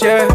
Yeah.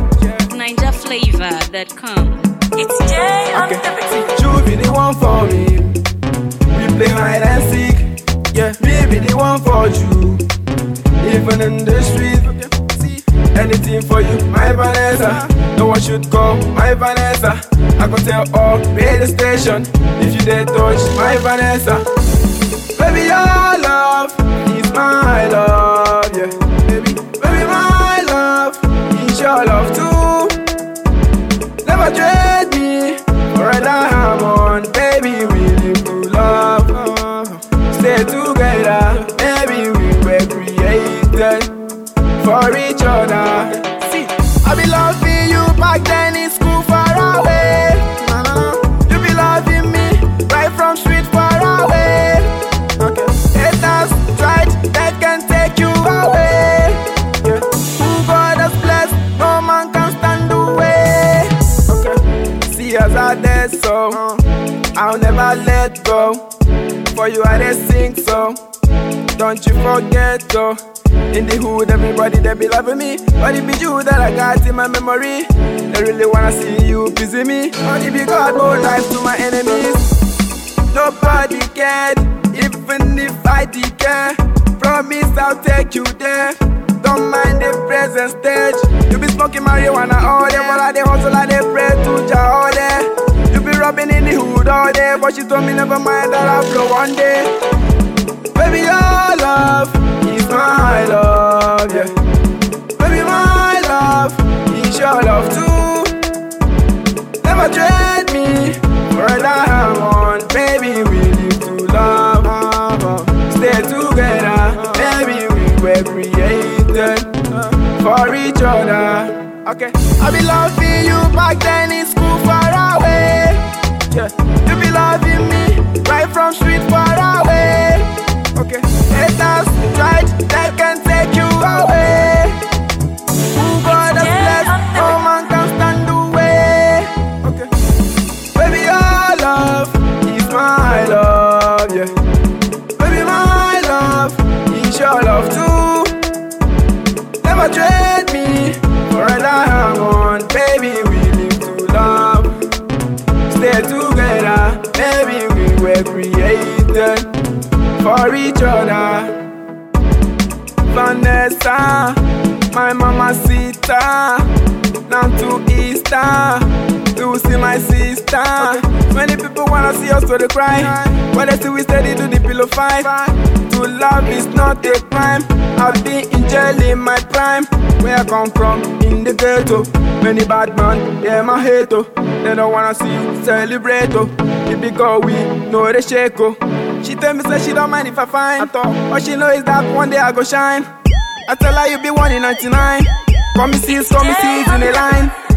NigerFlavor.com. It's Jay on the beat. You be the one for me. We play hide and seek. Yeah, me be the one for you. Even in the street, anything for you, my Vanessa. No one should call my Vanessa. I can tell all radio station if you dare touch my Vanessa. Baby, your love is my love, yeah. Baby, my love is your love too. Never trade me for a diamond, baby. We live to love, stay together, baby. We were created for each other. See, I be loving you back then in school far away. You be loving me right from street far away. Okay, haters tried, they can take you away. Yeah. Who God has blessed, no man can stand the way. Okay, see as I did so, I'll never let go. For you I did sing so, don't you forget though. In the hood, everybody they be loving me, but it be you that I got in my memory. They really wanna see you busy me, but if you got more life to my enemies, nobody cared, even if I did care. Promise I'll take you there. Don't mind the present stage. You be smoking marijuana all day, but I dey hustle, I dey pray to Jah all day. You be robbing in the hood all day, but she told me never mind that I'll blow one day. Baby, your love is my love, yeah. Baby, my love is your love too. Never trade me for a diamond, baby. We live to love, stay together, baby. We were created for each other. Okay, I be loving you back then in school far away. Yeah, you be loving me right from street far away. Okay, haters tried, they can take you away. Who God has blessed, no man can stand the way. Okay, baby, your love is my love, yeah. Baby, my love is your love too. Never trade me for a diamond, baby. We live to love, stay together, baby. We were created for each other. Vanessa, my mama sita, now to Easter, to see my sister. Many people wanna see us to the cry, but they still we steady to the pillow fight. To love is not a crime. I've been in jail in my prime. Where I come from, in the ghetto, many bad man, yeah my hate oh. They don't wanna see you celebrate oh. It because we know the shake oh. She tell me say she don't mind if I fine at all. All she know is that one day I go shine. I tell her you be 1 in 99. Come me see in the line.